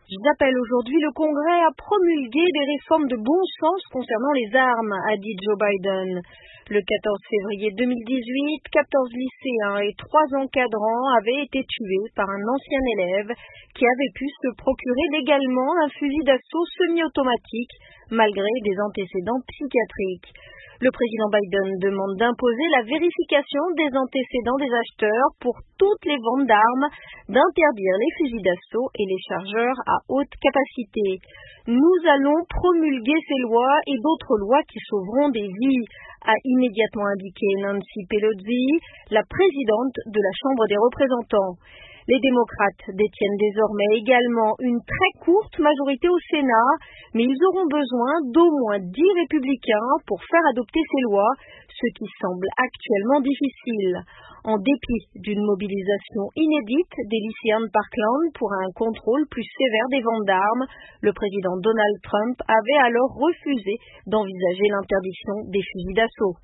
J'appelle aujourd'hui le Congrès à promulguer des réformes de bon sens concernant les armes, a dit Joe Biden. Le 14 février 2018, 14 lycéens et 3 encadrants avaient été tués par un ancien élève qui avait pu se procurer légalement un fusil d'assaut semi-automatique malgré des antécédents psychiatriques. Le président Biden demande d'imposer la vérification des antécédents des acheteurs pour toutes les ventes d'armes, d'interdire les fusils d'assaut et les chargeurs à haute capacité. Nous allons promulguer ces lois et d'autres lois qui sauveront des vies, a immédiatement indiqué Nancy Pelosi, la présidente de la Chambre des représentants. Les démocrates détiennent désormais également une très courte majorité au Sénat, mais ils auront besoin d'au moins 10 républicains pour faire adopter ces lois, ce qui semble actuellement difficile. En dépit d'une mobilisation inédite des lycéens de Parkland pour un contrôle plus sévère des ventes d'armes, le président Donald Trump avait alors refusé d'envisager l'interdiction des fusils d'assaut.